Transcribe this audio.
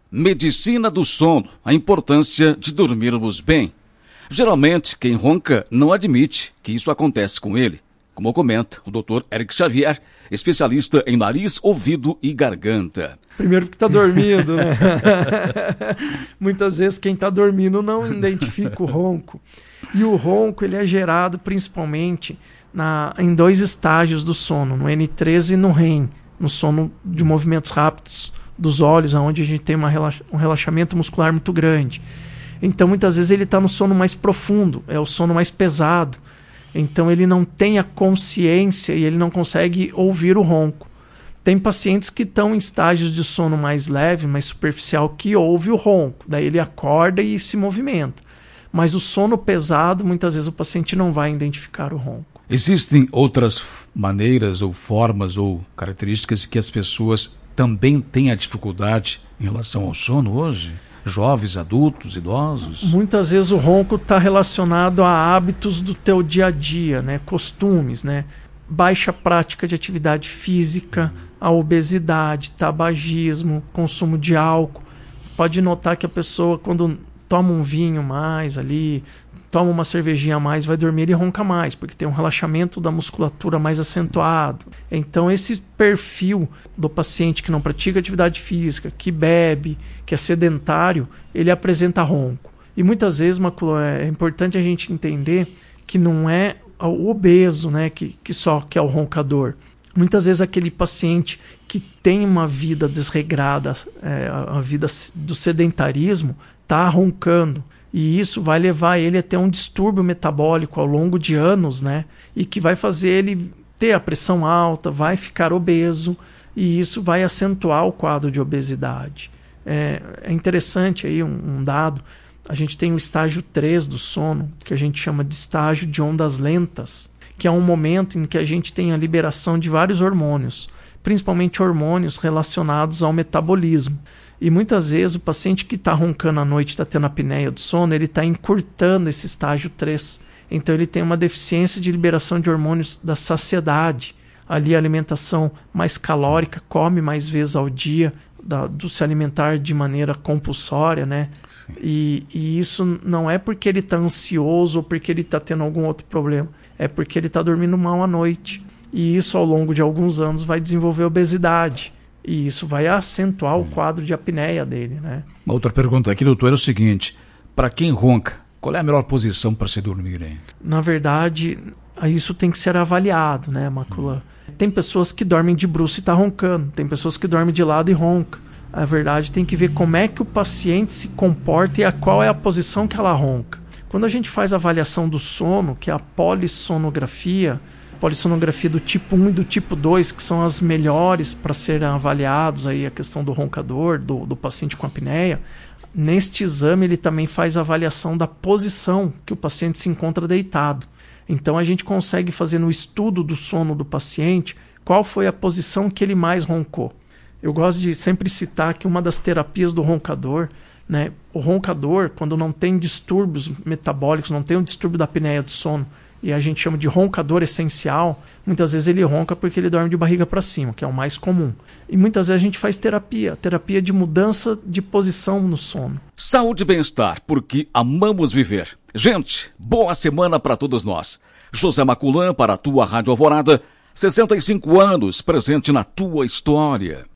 Medicina do sono, a importância de dormirmos bem. Geralmente, quem ronca não admite que isso acontece com ele, como comenta o Dr. Eric Xavier, especialista em nariz, ouvido e garganta. Primeiro porque está dormindo, né? Muitas vezes quem está dormindo não identifica o ronco. E o ronco ele é gerado principalmente em dois estágios do sono, no N3 e no REM, no sono de movimentos rápidos dos olhos, onde a gente tem um relaxamento muscular muito grande. Então, muitas vezes ele está no sono mais profundo, é o sono mais pesado. Então, ele não tem a consciência e ele não consegue ouvir o ronco. Tem pacientes que estão em estágios de sono mais leve, mais superficial, que ouve o ronco. Daí ele acorda e se movimenta. Mas o sono pesado, muitas vezes o paciente não vai identificar o ronco. Existem outras maneiras ou formas ou características que as pessoas também têm a dificuldade em relação ao sono hoje? Jovens, adultos, idosos? Muitas vezes o ronco está relacionado a hábitos do teu dia a dia, né? Costumes, né? Baixa prática de atividade física, a obesidade, tabagismo, consumo de álcool. Pode notar que a pessoa, quando toma um vinho mais ali, toma uma cervejinha a mais, vai dormir e ronca mais, porque tem um relaxamento da musculatura mais acentuado. Então esse perfil do paciente que não pratica atividade física, que bebe, que é sedentário, ele apresenta ronco. E muitas vezes, é importante a gente entender que não é o obeso, né, que é o roncador. Muitas vezes aquele paciente que tem uma vida desregrada, a vida do sedentarismo, está roncando. E isso vai levar ele a ter um distúrbio metabólico ao longo de anos, né? E que vai fazer ele ter a pressão alta, vai ficar obeso, e isso vai acentuar o quadro de obesidade. É interessante aí um dado. A gente tem o estágio 3 do sono, que a gente chama de estágio de ondas lentas, que é um momento em que a gente tem a liberação de vários hormônios, principalmente hormônios relacionados ao metabolismo. E muitas vezes o paciente que está roncando à noite, está tendo apneia do sono, ele está encurtando esse estágio 3. Então ele tem uma deficiência de liberação de hormônios da saciedade. Ali a alimentação mais calórica, come mais vezes ao dia, do se alimentar de maneira compulsória, né? E isso não é porque ele está ansioso ou porque ele está tendo algum outro problema. É porque ele está dormindo mal à noite. E isso ao longo de alguns anos vai desenvolver obesidade. E isso vai acentuar o quadro de apneia dele, né? Uma outra pergunta aqui, doutor, é o seguinte. Para quem ronca, qual é a melhor posição para se dormir, hein? Na verdade, isso tem que ser avaliado, né, Macula? Tem pessoas que dormem de bruços e tá roncando. Tem pessoas que dormem de lado e ronca. A verdade, tem que ver como é que o paciente se comporta e qual é a posição que ela ronca. Quando a gente faz a avaliação do sono, que é a polissonografia do tipo 1 e do tipo 2, que são as melhores para serem avaliados, aí a questão do roncador, do paciente com apneia. Neste exame ele também faz a avaliação da posição que o paciente se encontra deitado. Então a gente consegue fazer no estudo do sono do paciente qual foi a posição que ele mais roncou. Eu gosto de sempre citar que uma das terapias do roncador, né, o roncador, quando não tem distúrbios metabólicos, não tem um distúrbio da apneia do sono, e a gente chama de roncador essencial, muitas vezes ele ronca porque ele dorme de barriga para cima, que é o mais comum. E muitas vezes a gente faz terapia de mudança de posição no sono. Saúde e bem-estar, porque amamos viver. Gente, boa semana para todos nós. José Maculan para a tua Rádio Alvorada, 65 anos, presente na tua história.